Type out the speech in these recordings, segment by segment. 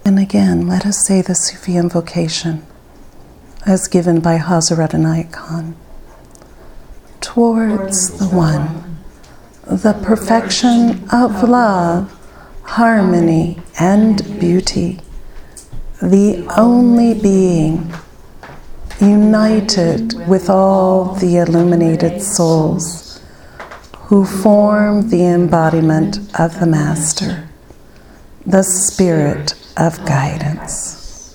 And again, let us say the Sufi invocation as given by Hazrat Inayat Khan. Towards the One, the perfection of love, harmony, and beauty, the only being, united with all the illuminated souls who form the embodiment of the Master, the Spirit of guidance.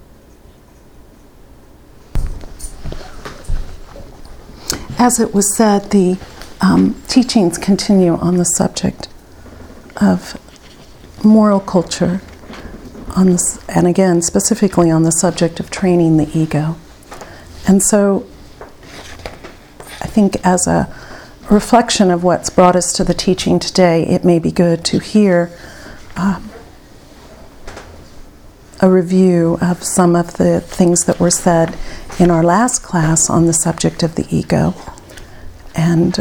As it was said, the teachings continue on the subject of moral culture, and again, specifically on the subject of training the ego. And so, I think as a reflection of what's brought us to the teaching today, it may be good to hear a review of some of the things that were said in our last class on the subject of the ego. And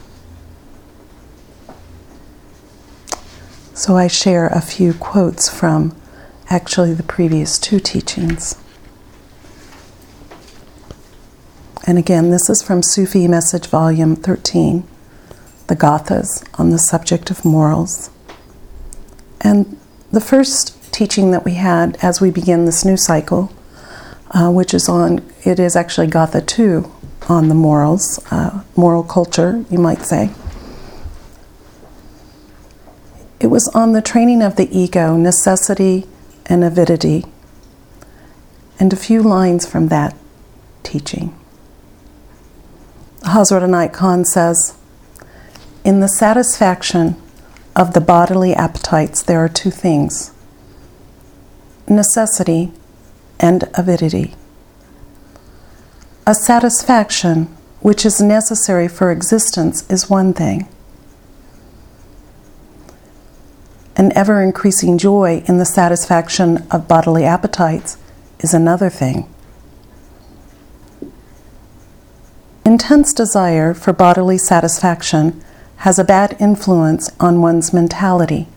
so I share a few quotes from actually the previous two teachings. And again, this is from Sufi Message Volume 13, the Gathas on the subject of morals. And the first teaching that we had as we begin this new cycle, it is actually Gatha 2 on the morals, moral culture, you might say. It was on the training of the ego, necessity and avidity, and a few lines from that teaching. Hazrat Inayat Khan says, in the satisfaction of the bodily appetites, there are two things: necessity and avidity. A satisfaction which is necessary for existence is one thing. An ever-increasing joy in the satisfaction of bodily appetites is another thing. Intense desire for bodily satisfaction has a bad influence on one's mentality,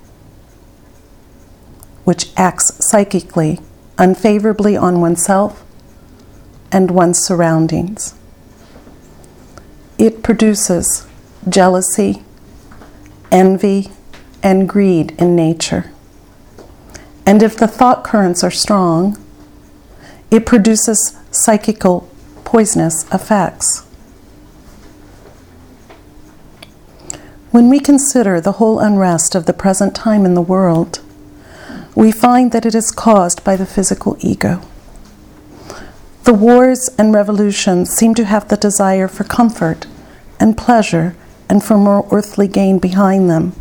which acts psychically unfavorably on oneself and one's surroundings. It produces jealousy, envy, and greed in nature. And if the thought currents are strong, it produces psychical poisonous effects. When we consider the whole unrest of the present time in the world, we find that it is caused by the physical ego. The wars and revolutions seem to have the desire for comfort and pleasure and for more earthly gain behind them.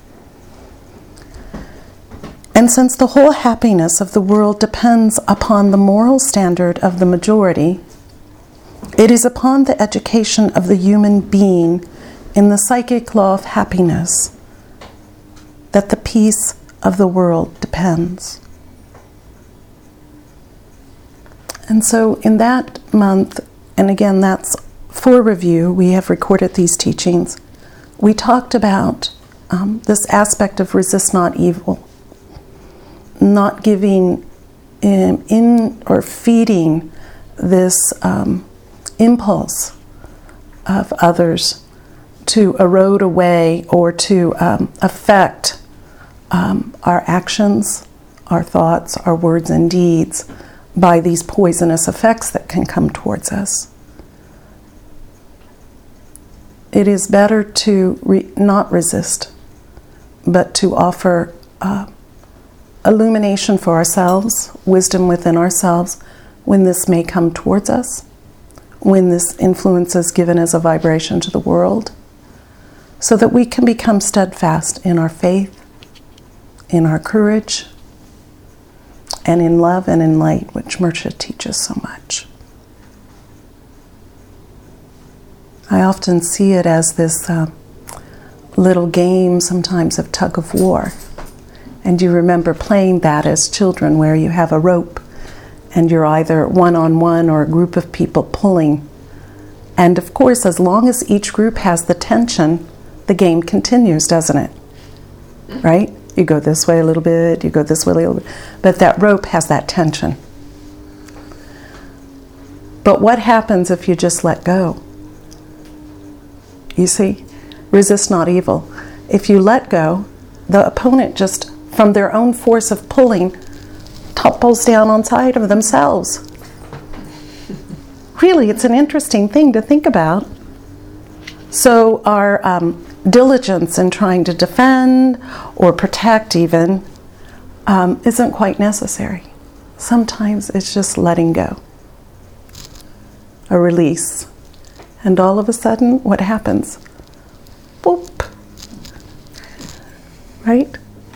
And since the whole happiness of the world depends upon the moral standard of the majority, it is upon the education of the human being in the psychic law of happiness that the peace of the world depends. And so in that month, and again that's for review, we have recorded these teachings, we talked about this aspect of resist not evil, not giving in or feeding this impulse of others to erode away or to affect our actions, our thoughts, our words and deeds by these poisonous effects that can come towards us. It is better to not resist, but to offer illumination for ourselves, wisdom within ourselves, when this may come towards us, when this influence is given as a vibration to the world, so that we can become steadfast in our faith, in our courage, and in love and in light, which Murshid teaches so much. I often see it as this little game sometimes of tug of war. And you remember playing that as children, where you have a rope and you're either one-on-one or a group of people pulling. And of course, as long as each group has the tension, the game continues, doesn't it? Right? You go this way a little bit, you go this way a little bit. But that rope has that tension. But what happens if you just let go? You see, resist not evil. If you let go, the opponent just, from their own force of pulling, topples down on side of themselves. Really, it's an interesting thing to think about. So our diligence in trying to defend or protect even isn't quite necessary. Sometimes it's just letting go. A release. And all of a sudden, what happens? Boop. Right?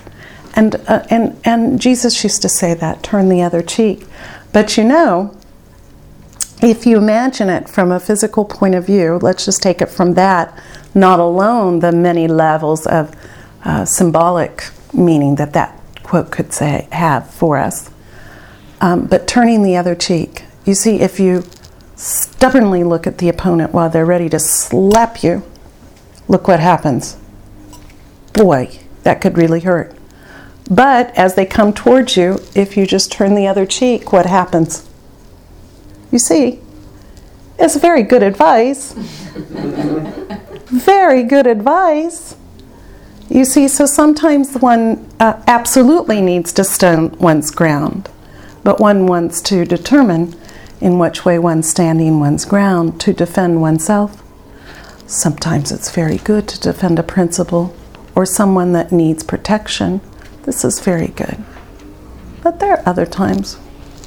And Jesus used to say that, turn the other cheek. But you know, if you imagine it from a physical point of view, let's just take it from that, not alone the many levels of symbolic meaning that that quote could have for us, but turning the other cheek. You see, if you stubbornly look at the opponent while they're ready to slap you, look what happens. Boy, that could really hurt. But as they come towards you, if you just turn the other cheek, what happens? You see, it's very good advice. Very good advice. You see, so sometimes one absolutely needs to stand one's ground, but one wants to determine in which way one's standing one's ground to defend oneself. Sometimes it's very good to defend a principle or someone that needs protection. This is very good. But there are other times.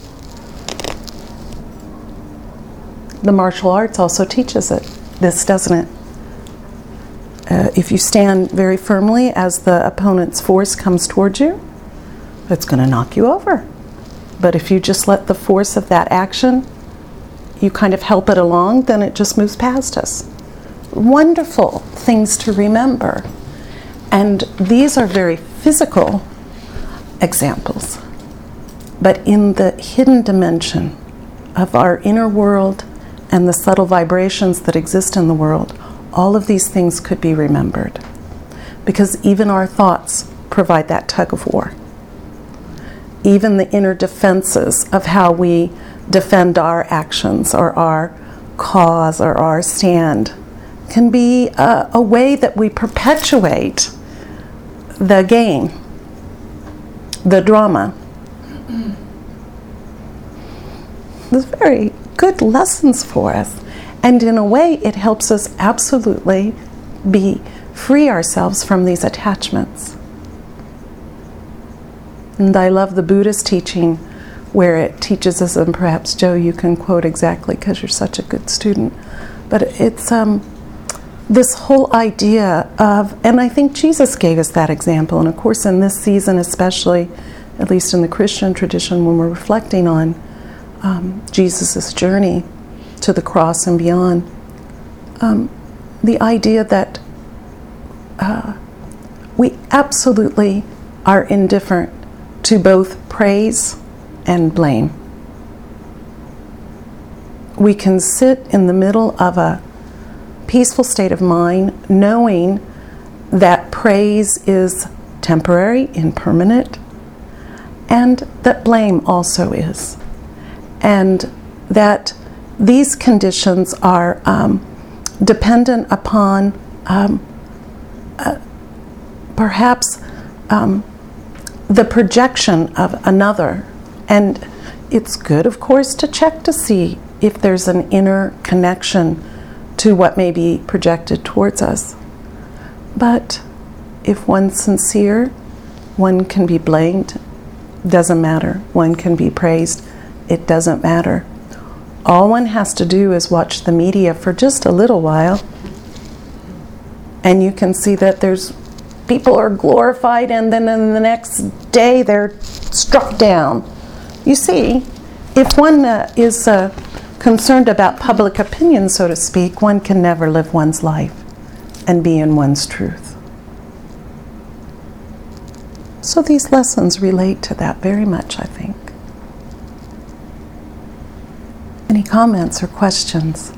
The martial arts also teaches this, doesn't it? If you stand very firmly as the opponent's force comes towards you, it's going to knock you over. But if you just let the force of that action, you kind of help it along, then it just moves past us. Wonderful things to remember. And these are very physical examples. But in the hidden dimension of our inner world and the subtle vibrations that exist in the world, all of these things could be remembered. Because even our thoughts provide that tug of war. Even the inner defenses of how we defend our actions or our cause or our stand can be a way that we perpetuate the game, the drama. There's very good lessons for us. And in a way, it helps us absolutely free ourselves from these attachments. And I love the Buddhist teaching where it teaches us, and perhaps Joe, you can quote exactly because you're such a good student, but it's this whole idea of, and I think Jesus gave us that example, and of course in this season especially, at least in the Christian tradition, when we're reflecting on Jesus' journey to the cross and beyond, the idea that we absolutely are indifferent to both praise and blame. We can sit in the middle of a peaceful state of mind, knowing that praise is temporary, impermanent, and that blame also is. And that these conditions are dependent upon perhaps the projection of another. And it's good, of course, to check to see if there's an inner connection to what may be projected towards us. But if one's sincere, one can be blamed, doesn't matter. One can be praised, it doesn't matter. All one has to do is watch the media for just a little while, and you can see that there's people are glorified, and then in the next day they're struck down. You see, if one is concerned about public opinion, so to speak, one can never live one's life and be in one's truth. So these lessons relate to that very much, I think. Any comments or questions?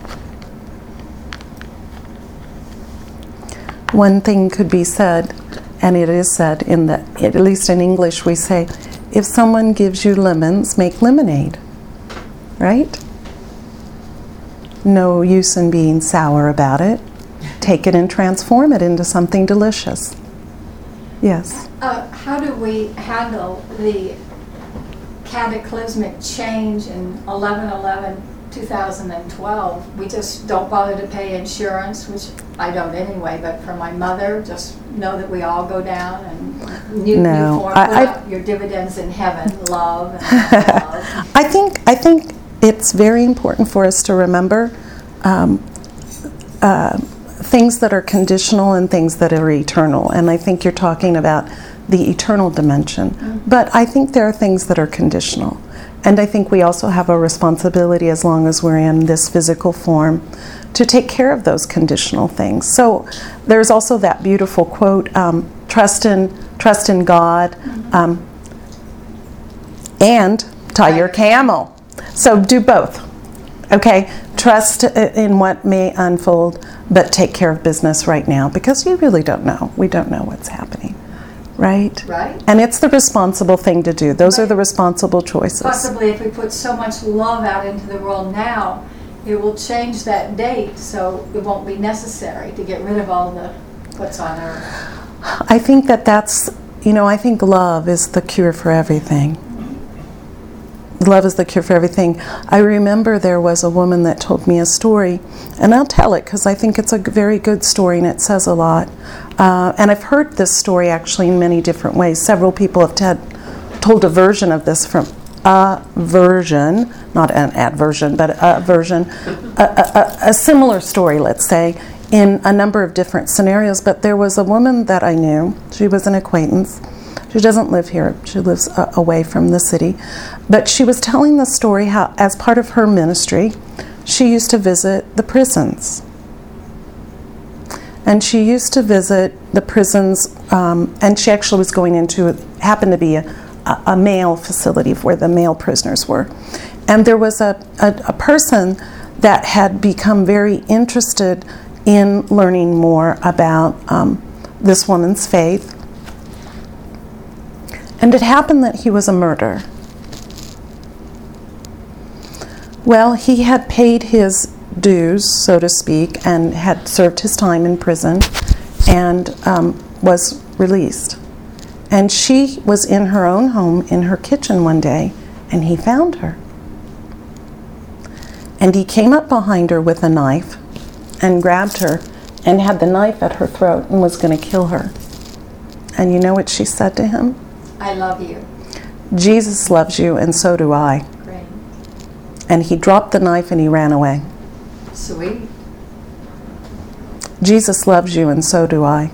One thing could be said And it is said in the, at least in English, we say, if someone gives you lemons, make lemonade, right? No use in being sour about it. Take it and transform it into something delicious. Yes? How do we handle the cataclysmic change in 11/11/2012? We just don't bother to pay insurance, which I don't anyway, but for my mother, just know that we all go down and put out your dividends in heaven, love and love. I think it's very important for us to remember things that are conditional and things that are eternal. And I think you're talking about the eternal dimension. Mm-hmm. But I think there are things that are conditional. And I think we also have a responsibility, as long as we're in this physical form, to take care of those conditional things. So there's also that beautiful quote, trust in God, and tie your camel. So do both. Okay, trust in what may unfold, but take care of business right now, because you really don't know. We don't know what's happening, right? Right. And it's the responsible thing to do. Those are the responsible choices. Possibly if we put so much love out into the world now, it will change that date, so it won't be necessary to get rid of all the what's on earth. I think that's, I think love is the cure for everything. Love is the cure for everything. I remember there was a woman that told me a story, and I'll tell it because I think it's a very good story and it says a lot. And I've heard this story actually in many different ways. Several people have told a version of this from a version, not an adversion, but a version, a similar story, let's say, in a number of different scenarios. But there was a woman that I knew. She was an acquaintance. She doesn't live here. She lives away from the city. But she was telling the story how, as part of her ministry, she used to visit the prisons. And she used to visit the prisons, and she actually was going into, happened to be a male facility where the male prisoners were. And there was a person that had become very interested in learning more about this woman's faith. And it happened that he was a murderer. Well, he had paid his dues, so to speak, and had served his time in prison and was released. And she was in her own home in her kitchen one day, and he found her. And he came up behind her with a knife and grabbed her and had the knife at her throat and was going to kill her. And you know what she said to him? I love you. Jesus loves you, and so do I. Great. And he dropped the knife and he ran away. Sweet. Jesus loves you, and so do I.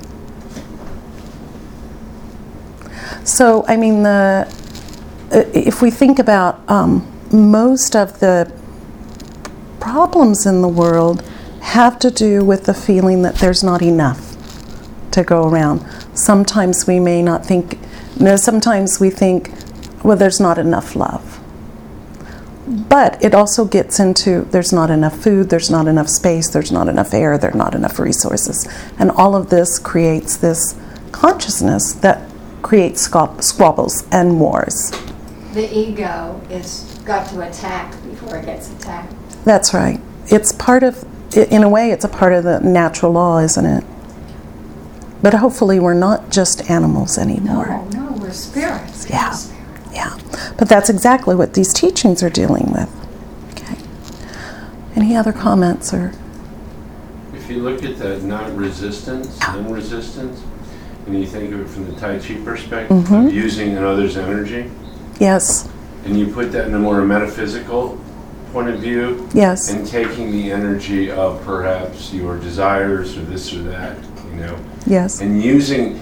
So, I mean, if we think about most of the problems in the world have to do with the feeling that there's not enough to go around. Sometimes we may not think, sometimes we think, well, there's not enough love. But it also gets into there's not enough food, there's not enough space, there's not enough air, there's not enough resources. And all of this creates this consciousness that creates squabbles and wars. The ego is got to attack before it gets attacked. That's right. It's part of, in a way, it's a part of the natural law, isn't it? But hopefully we're not just animals anymore. No, we're spirits. Yeah. Yeah, but that's exactly what these teachings are dealing with. Okay. Any other comments or? If you look at the non-resistance, and you think of it from the Tai Chi perspective, of using another's energy. Yes. And you put that in a more metaphysical point of view. Yes. And taking the energy of perhaps your desires or this or that, Yes. And using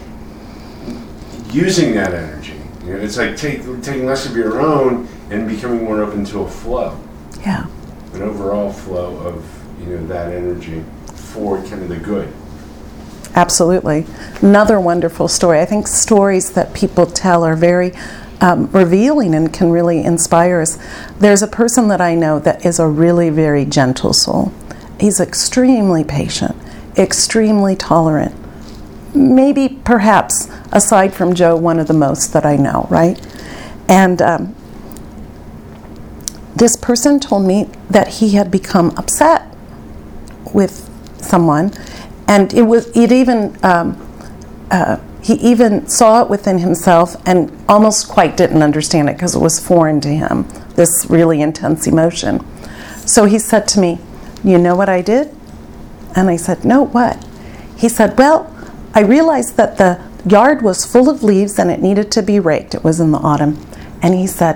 that energy. It's like taking less of your own and becoming more open to a flow. Yeah. An overall flow of that energy for kind of the good. Absolutely. Another wonderful story. I think stories that people tell are very revealing and can really inspire us. There's a person that I know that is a really very gentle soul. He's extremely patient, extremely tolerant, maybe perhaps aside from Joe, one of the most that I know, right? And this person told me that he had become upset with someone, and he even saw it within himself and almost quite didn't understand it because it was foreign to him, this really intense emotion. So he said to me, "You know what I did?" And I said, "No, what?" He said, "Well, I realized that the yard was full of leaves and it needed to be raked." It was in the autumn. And he said,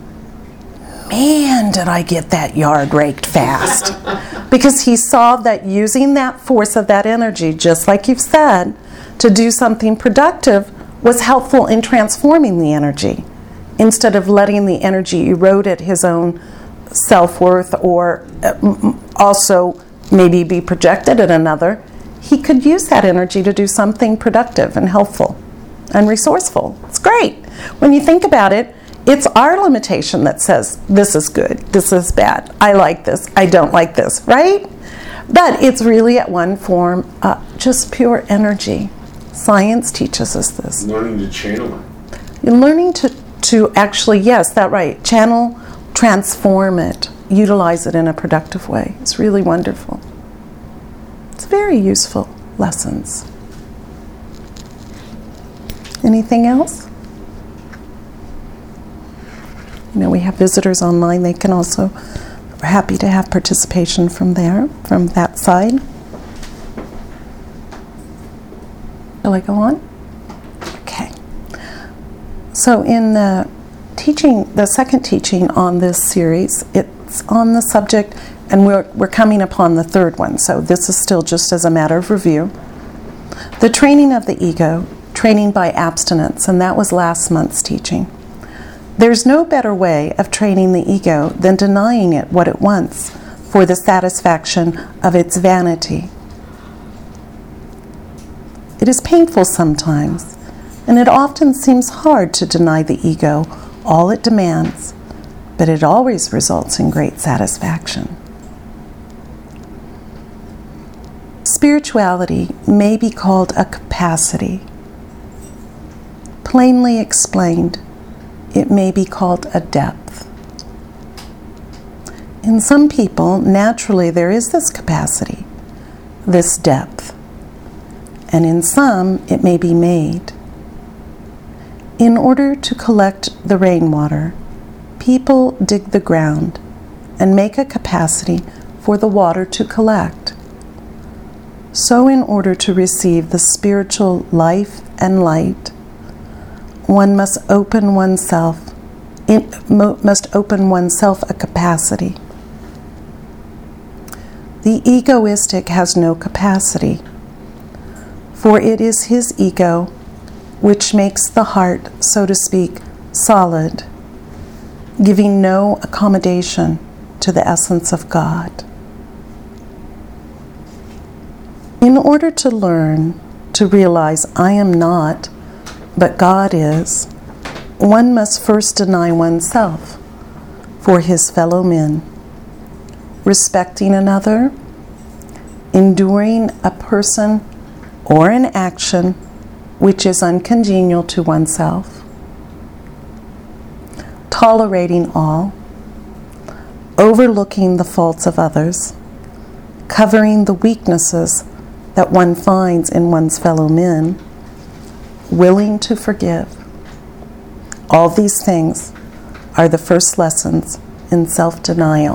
"Man, did I get that yard raked fast." Because he saw that using that force of that energy, just like you've said, to do something productive was helpful in transforming the energy, instead of letting the energy erode at his own self-worth or also maybe be projected at another. He could use that energy to do something productive and helpful and resourceful. It's great. When you think about it, it's our limitation that says, this is good, this is bad, I like this, I don't like this, right? But it's really at one form, just pure energy. Science teaches us this. Learning to channel it. You're learning to actually, yes, that's right, channel, transform it, utilize it in a productive way. It's really wonderful. It's very useful lessons. Anything else? You know, we have visitors online. They can also, we're happy to have participation from there, from that side. Shall I go on? Okay. So in the teaching, the second teaching on this series, it's on the subject, and we're coming upon the third one, so this is still just as a matter of review. The training of the ego, training by abstinence, and that was last month's teaching. There's no better way of training the ego than denying it what it wants for the satisfaction of its vanity. It is painful sometimes, and it often seems hard to deny the ego all it demands, but it always results in great satisfaction. Spirituality may be called a capacity. Plainly explained, it may be called a depth. In some people, naturally there is this capacity, this depth, and in some it may be made. In order to collect the rainwater, people dig the ground and make a capacity for the water to collect. So in order to receive the spiritual life and light, one must open oneself a capacity. The egoistic has no capacity, for it is his ego which makes the heart, so to speak, solid, giving no accommodation to the essence of God. In order to learn to realize I am not, but God is, one must first deny oneself for his fellow men, respecting another, enduring a person or an action which is uncongenial to oneself, tolerating all, overlooking the faults of others, covering the weaknesses that one finds in one's fellow men, willing to forgive. All these things are the first lessons in self-denial.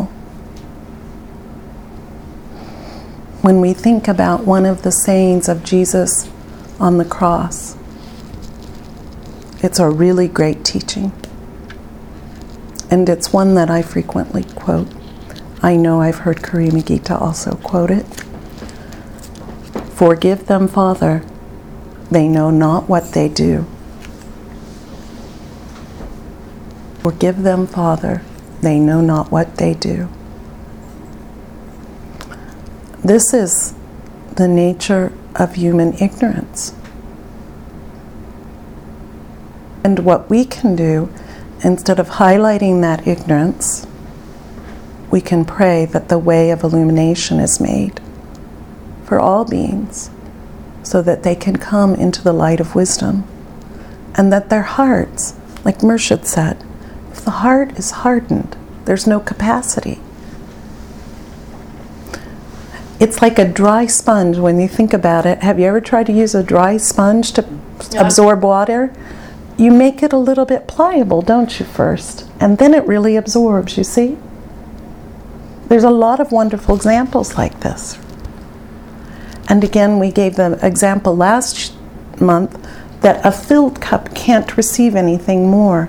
When we think about one of the sayings of Jesus on the cross, it's a really great teaching. And it's one that I frequently quote. I know I've heard Karima Gita also quote it. Forgive them, Father, they know not what they do. Forgive them, Father, they know not what they do. This is the nature of human ignorance. And what we can do, instead of highlighting that ignorance, we can pray that the way of illumination is made for all beings, so that they can come into the light of wisdom. And that their hearts, like Murshid said, if the heart is hardened, there's no capacity. It's like a dry sponge when you think about it. Have you ever tried to use a dry sponge to absorb water? You make it a little bit pliable, don't you, first? And then it really absorbs, you see? There's a lot of wonderful examples like this. And again, we gave the example last month that a filled cup can't receive anything more.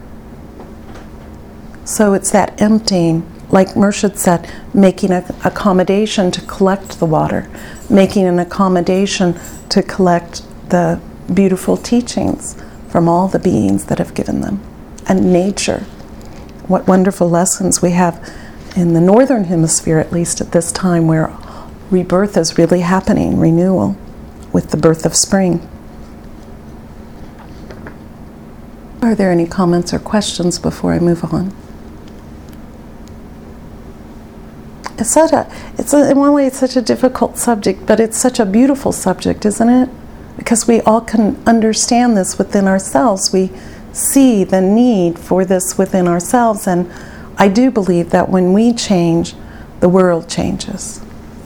So it's that emptying, like Murshid said, making an accommodation to collect the water, making an accommodation to collect the beautiful teachings from all the beings that have given them. And nature. What wonderful lessons we have in the northern hemisphere, at least at this time, where rebirth is really happening, renewal, with the birth of spring. Are there any comments or questions before I move on? In one way, it's such a difficult subject, but it's such a beautiful subject, isn't it? Because we all can understand this within ourselves. We see the need for this within ourselves, and I do believe that when we change, the world changes.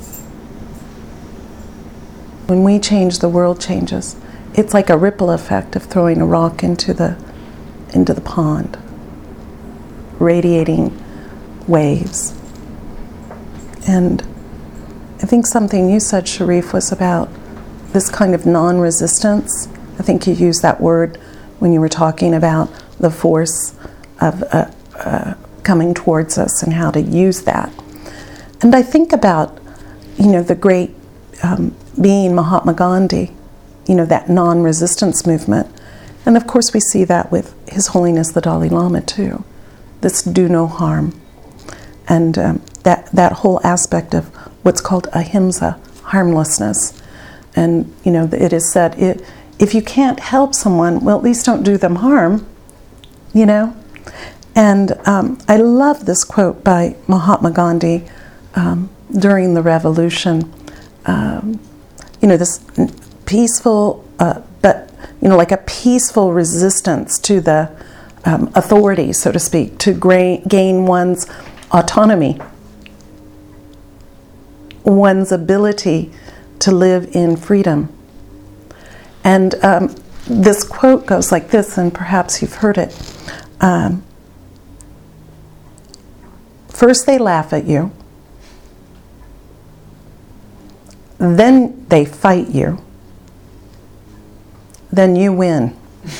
When we change, the world changes. It's like a ripple effect of throwing a rock into the pond, radiating waves. And I think something you said, Sharif, was about this kind of non-resistance. I think you used that word when you were talking about the force of coming towards us and how to use that. And I think about, the great being Mahatma Gandhi, that non-resistance movement. And of course we see that with His Holiness the Dalai Lama too. This do no harm. And that whole aspect of what's called ahimsa, harmlessness. And, it is said, if you can't help someone, well, at least don't do them harm, And I love this quote by Mahatma Gandhi during the revolution. This peaceful, but, like a peaceful resistance to the authority, so to speak, to gain one's autonomy, one's ability to live in freedom. And this quote goes like this, and perhaps you've heard it. First they laugh at you, then they fight you, then you win.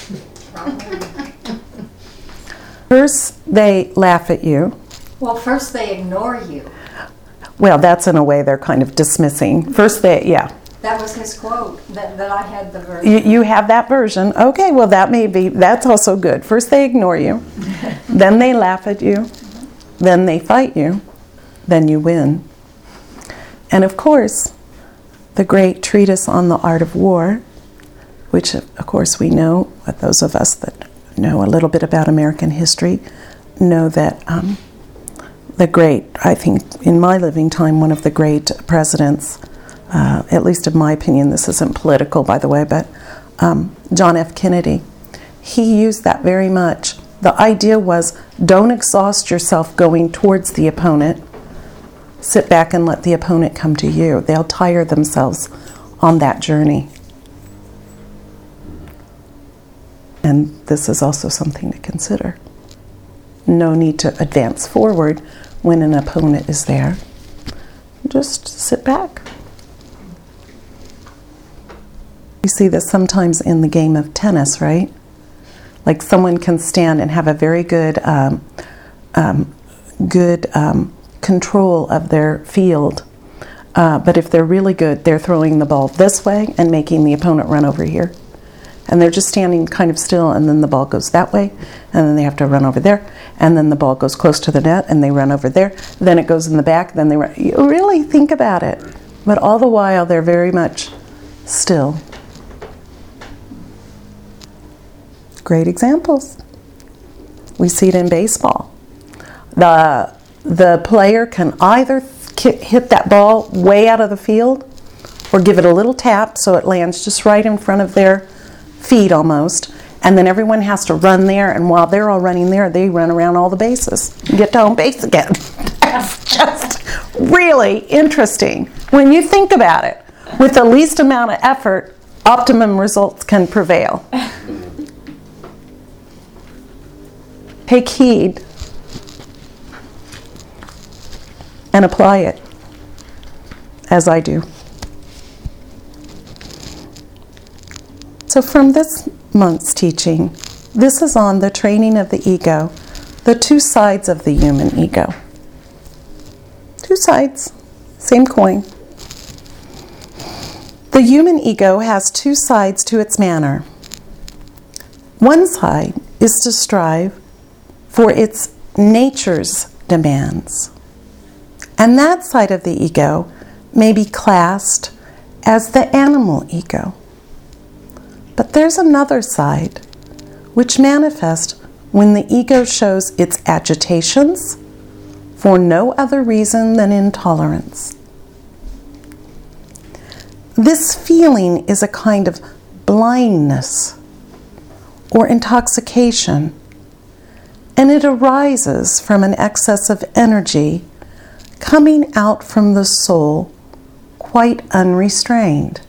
First they laugh at you. Well, first they ignore you. Well, that's in a way they're kind of dismissing. First That was his quote, that I had the version. You have that version. Okay, well that's also good. First they ignore you, then they laugh at you, then they fight you, then you win. And of course, the great treatise on the art of war, which of course we know, those of us that know a little bit about American history, know that the great, I think in my living time, one of the great presidents, at least in my opinion, this isn't political by the way, but John F. Kennedy, he used that very much. The idea was, don't exhaust yourself going towards the opponent. Sit back and let the opponent come to you. They'll tire themselves on that journey. And this is also something to consider. No need to advance forward when an opponent is there. Just sit back. You see this sometimes in the game of tennis, right? Like someone can stand and have a very good control of their field. But if they're really good, they're throwing the ball this way and making the opponent run over here. And they're just standing kind of still, and then the ball goes that way, and then they have to run over there, and then the ball goes close to the net, and they run over there, then it goes in the back, then they run. You really think about it. But all the while, they're very much still. Great examples. We see it in baseball. The player can either hit that ball way out of the field, or give it a little tap so it lands just right in front of their feet almost. And then everyone has to run there, and while they're all running there, they run around all the bases and get to home base again. That's just really interesting. When you think about it, with the least amount of effort, optimum results can prevail. Take heed and apply it, as I do. So from this month's teaching, this is on the training of the ego, the two sides of the human ego. Two sides, same coin. The human ego has two sides to its manner. One side is to strive for its nature's demands. And that side of the ego may be classed as the animal ego. But there's another side, which manifests when the ego shows its agitations for no other reason than intolerance. This feeling is a kind of blindness or intoxication, and it arises from an excess of energy coming out from the soul quite unrestrained.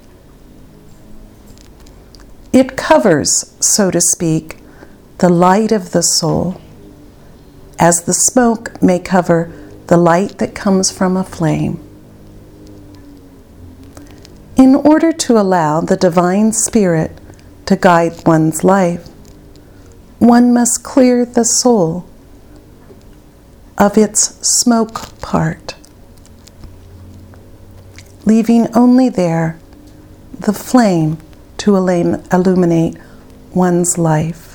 It covers, so to speak, the light of the soul, as the smoke may cover the light that comes from a flame. In order to allow the divine spirit to guide one's life, one must clear the soul of its smoke part, leaving only there the flame to illuminate one's life.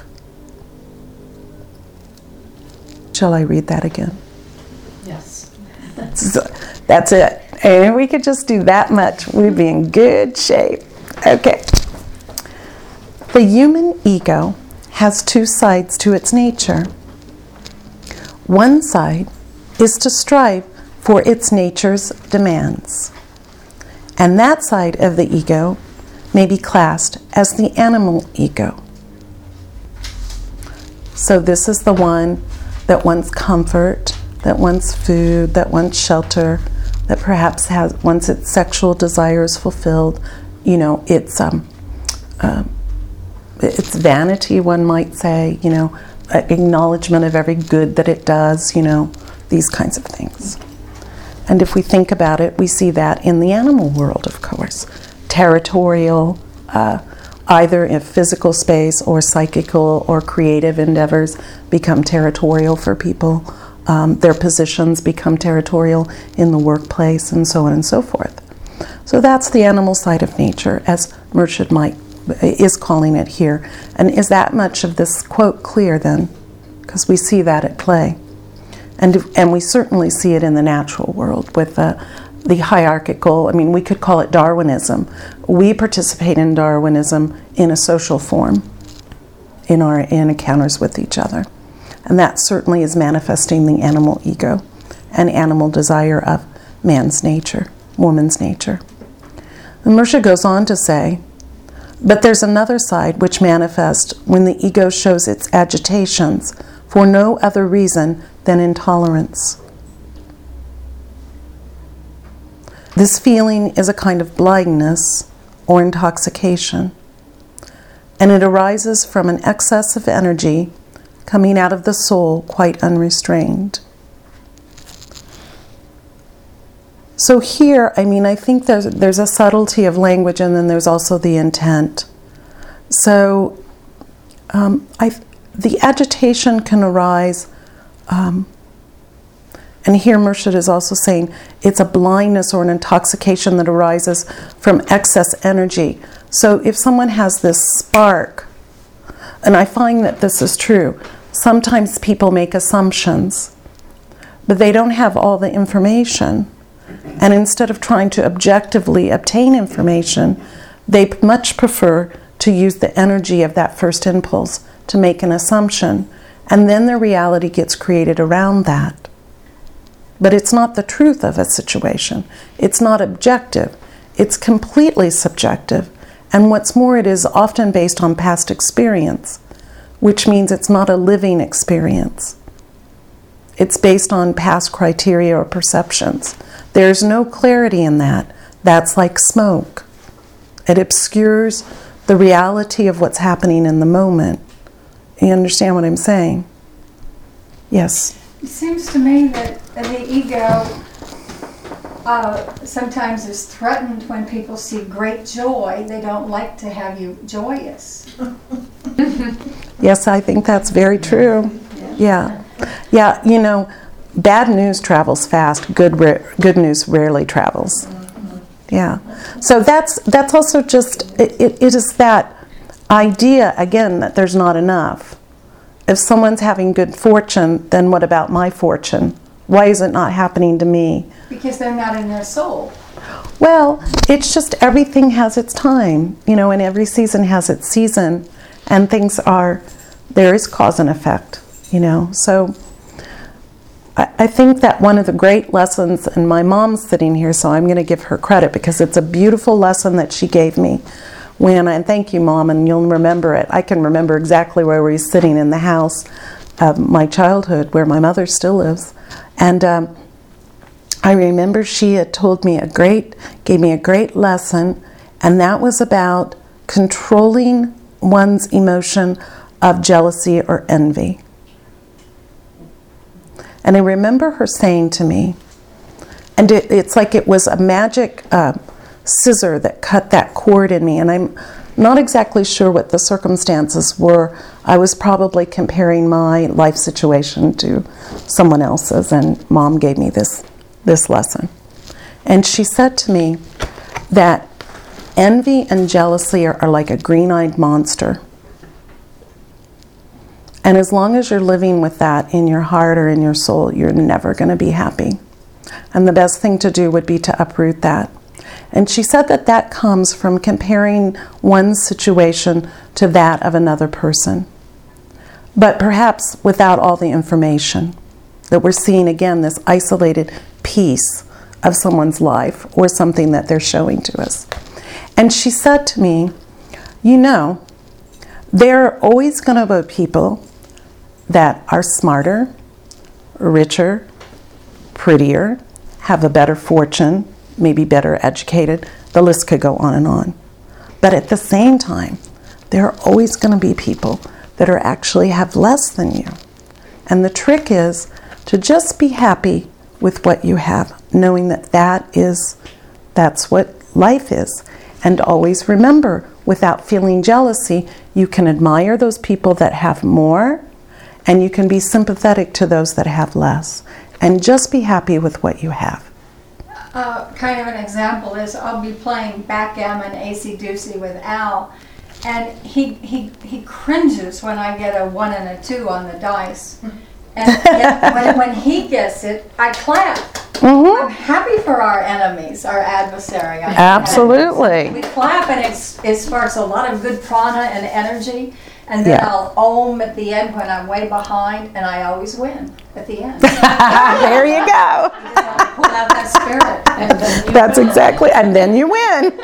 Shall I read that again? Yes. That's it. And if we could just do that much, we'd be in good shape. Okay. The human ego has two sides to its nature. One side is to strive for its nature's demands. And that side of the ego may be classed as the animal ego. So this is the one that wants comfort, that wants food, that wants shelter, that perhaps wants its sexual desires fulfilled. You know, it's vanity, one might say, you know, acknowledgement of every good that it does, you know, these kinds of things. And if we think about it, we see that in the animal world, of course. Territorial, either in physical space or psychical or creative endeavors become territorial for people. Their positions become territorial in the workplace, and so on and so forth. So that's the animal side of nature, as Murshid is calling it here. And is that much of this quote clear then? Because we see that at play. And we certainly see it in the natural world with the hierarchical, I mean, we could call it Darwinism. We participate in Darwinism in a social form in encounters with each other. And that certainly is manifesting the animal ego and animal desire of man's nature, woman's nature. And Murshid goes on to say, but there's another side which manifests when the ego shows its agitations for no other reason than intolerance. This feeling is a kind of blindness or intoxication, and it arises from an excess of energy coming out of the soul quite unrestrained. So here, I mean, I think there's a subtlety of language, and then there's also the intent. So the agitation can arise, and here Murshid is also saying it's a blindness or an intoxication that arises from excess energy. So if someone has this spark, and I find that this is true, sometimes people make assumptions, but they don't have all the information. And instead of trying to objectively obtain information, they much prefer to use the energy of that first impulse to make an assumption. And then their reality gets created around that. But it's not the truth of a situation. It's not objective. It's completely subjective. And what's more, it is often based on past experience, which means it's not a living experience. It's based on past criteria or perceptions. There's no clarity in that. That's like smoke. It obscures the reality of what's happening in the moment. You understand what I'm saying? Yes? It seems to me that the ego sometimes is threatened when people see great joy. They don't like to have you joyous. Yes, I think that's very true. Yeah. Yeah, you know, bad news travels fast. Good news rarely travels. Yeah. So that's also just, it is that idea, again, that there's not enough. If someone's having good fortune, then what about my fortune? Why is it not happening to me? Because they're not in their soul. Well, it's just everything has its time, you know, and every season has its season, and there is cause and effect, you know. So I think that one of the great lessons, and my mom's sitting here, so I'm going to give her credit because it's a beautiful lesson that she gave me and thank you, Mom, and you'll remember it. I can remember exactly where we were sitting in the house of my childhood, where my mother still lives. And I remember she had gave me a great lesson, and that was about controlling one's emotion of jealousy or envy. And I remember her saying to me, and it's like it was a magic scissor that cut that cord in me, and I'm not exactly sure what the circumstances were. I was probably comparing my life situation to someone else's, and Mom gave me this lesson. And she said to me that envy and jealousy are like a green-eyed monster. And as long as you're living with that in your heart or in your soul, you're never going to be happy. And the best thing to do would be to uproot that. And she said that that comes from comparing one's situation to that of another person, but perhaps without all the information. That we're seeing, again, this isolated piece of someone's life or something that they're showing to us. And she said to me, you know, there are always going to be people that are smarter, richer, prettier, have a better fortune, maybe better educated. The list could go on and on. But at the same time, there are always going to be people that are actually have less than you. And the trick is to just be happy with what you have, knowing that that's what life is. And always remember, without feeling jealousy, you can admire those people that have more, and you can be sympathetic to those that have less. And just be happy with what you have. Kind of an example is I'll be playing backgammon acey-deucey with Al, and he cringes when I get a 1 and a 2 on the dice. And yet when he gets it, I clap. Mm-hmm. I'm happy for our enemies, our adversary. Absolutely. We clap, and it sparks a lot of good prana and energy. And then I'll ohm at the end when I'm way behind, and I always win at the end. There you go. Pull out that spirit. And then that's exactly, and then you win.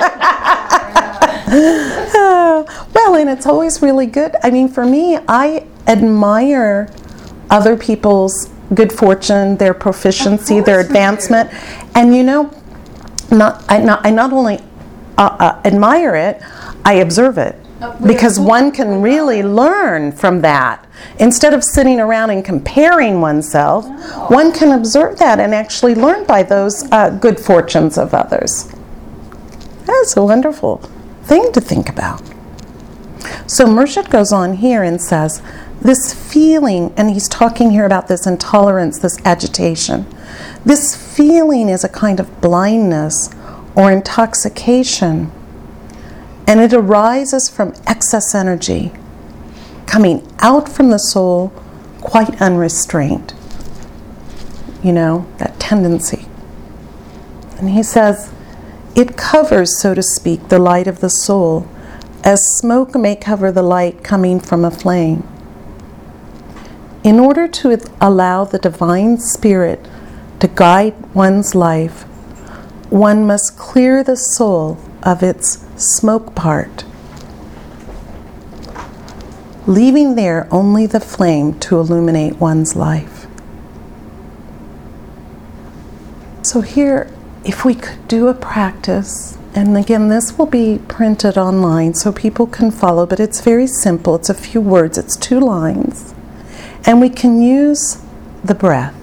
Well, and it's always really good. I mean, for me, I admire other people's good fortune, their proficiency, their advancement. And you know, I not only admire it, I observe it. Because one can really learn from that. Instead of sitting around and comparing oneself, one can observe that and actually learn by those good fortunes of others. That's a wonderful thing to think about. So Murshid goes on here and says, this feeling, and he's talking here about this intolerance, this agitation. This feeling is a kind of blindness or intoxication. And it arises from excess energy, coming out from the soul quite unrestrained. You know, that tendency. And he says, it covers, so to speak, the light of the soul, as smoke may cover the light coming from a flame. In order to allow the divine spirit to guide one's life, one must clear the soul of its smoke part, leaving there only the flame to illuminate one's life. So here, if we could do a practice, and again, this will be printed online so people can follow, but it's very simple. It's a few words, it's 2 lines, and we can use the breath.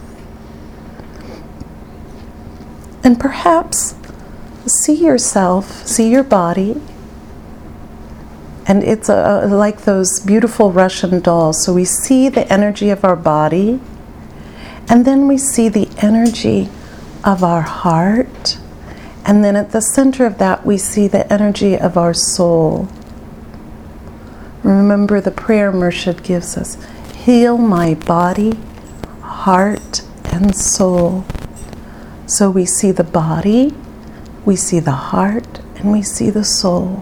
And perhaps see yourself, see your body, and it's like those beautiful Russian dolls. So we see the energy of our body, and then we see the energy of our heart, and then at the center of that we see the energy of our soul. Remember the prayer Murshid gives us: heal my body, heart, and soul. So we see the body, we see the heart, and we see the soul.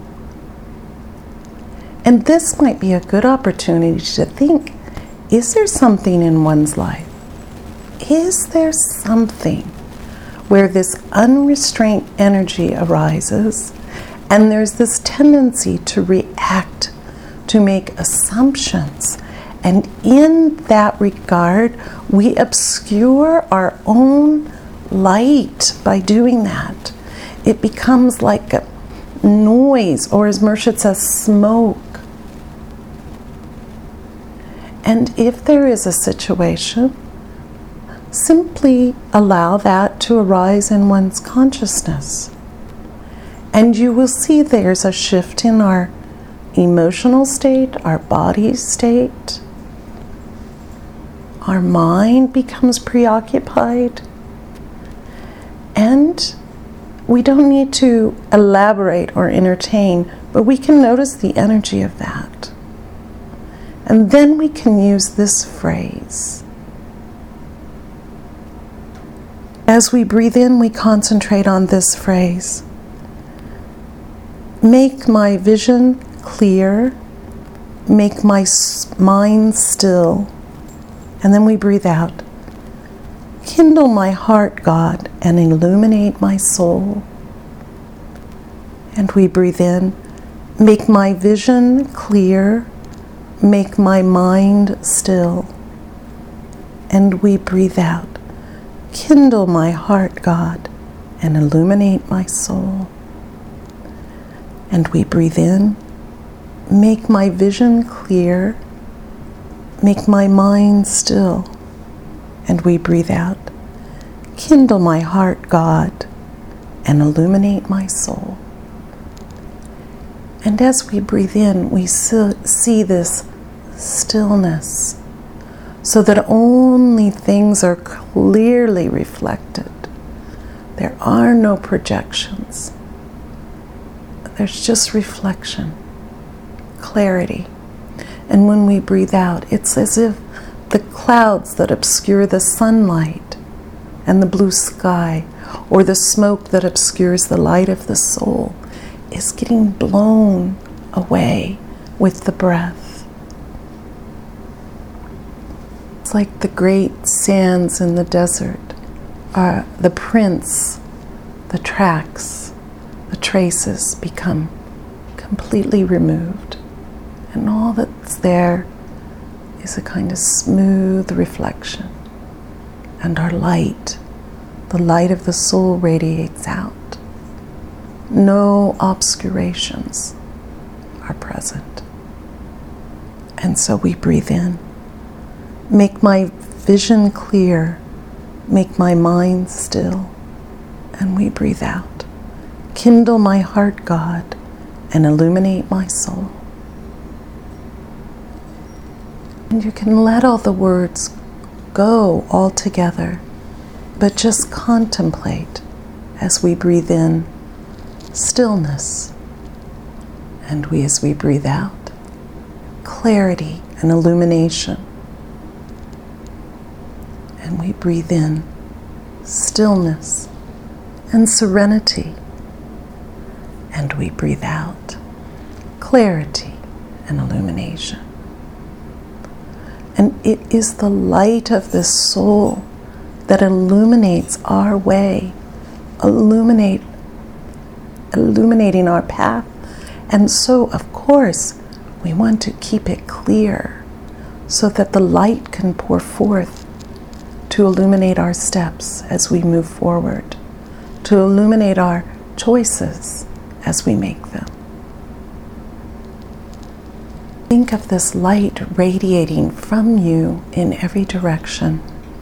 And this might be a good opportunity to think, is there something in one's life? Is there something where this unrestrained energy arises, and there's this tendency to react, to make assumptions, and in that regard, we obscure our own light by doing that. It becomes like a noise, or as Murshid says, smoke. And if there is a situation, simply allow that to arise in one's consciousness. And you will see there's a shift in our emotional state, our body state. Our mind becomes preoccupied. And we don't need to elaborate or entertain, but we can notice the energy of that. And then we can use this phrase. As we breathe in, we concentrate on this phrase. Make my vision clear, make my mind still. And then we breathe out. Kindle my heart, God, and illuminate my soul. And we breathe in. Make my vision clear, make my mind still. And we breathe out. Kindle my heart, God, and illuminate my soul. And we breathe in. Make my vision clear, make my mind still. And we breathe out. Kindle my heart, God, and illuminate my soul. And as we breathe in, we see this stillness, so that only things are clearly reflected. There are no projections. There's just reflection, clarity. And when we breathe out, it's as if the clouds that obscure the sunlight and the blue sky, or the smoke that obscures the light of the soul, is getting blown away with the breath. It's like the great sands in the desert, the prints, the tracks, the traces become completely removed. And all that's there is a kind of smooth reflection. And our light, the light of the soul, radiates out. No obscurations are present. And so we breathe in. Make my vision clear. Make my mind still. And we breathe out. Kindle my heart, God, and illuminate my soul. And you can let all the words go altogether, but just contemplate as we breathe in stillness, and as we breathe out clarity and illumination, and we breathe in stillness and serenity, and we breathe out clarity and illumination. And it is the light of the soul that illuminates our way illuminating our path. And so, of course, we want to keep it clear so that the light can pour forth to illuminate our steps as we move forward, to illuminate our choices as we make them. Think of this light radiating from you in every direction.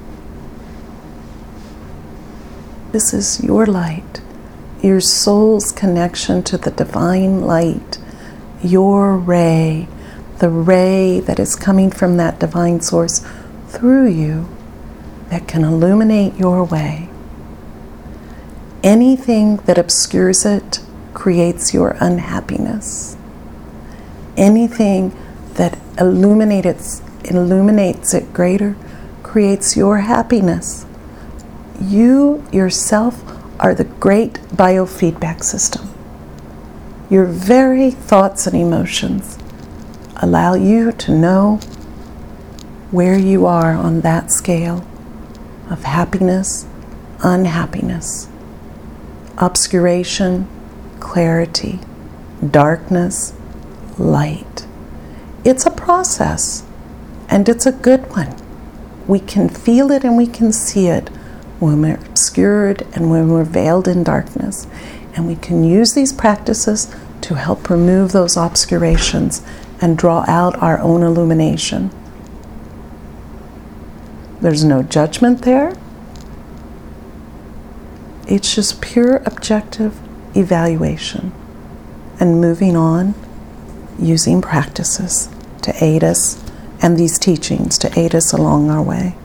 This is your light, your soul's connection to the divine light, your ray, the ray that is coming from that divine source through you that can illuminate your way. Anything that obscures it creates your unhappiness. Anything that illuminates it greater creates your happiness. You yourself are the great biofeedback system. Your very thoughts and emotions allow you to know where you are on that scale of happiness, unhappiness, obscuration, clarity, darkness, light. It's a process, and it's a good one. We can feel it and we can see it when we're obscured and when we're veiled in darkness. And we can use these practices to help remove those obscurations and draw out our own illumination. There's no judgment there. It's just pure objective evaluation and moving on using practices to aid us and these teachings to aid us along our way.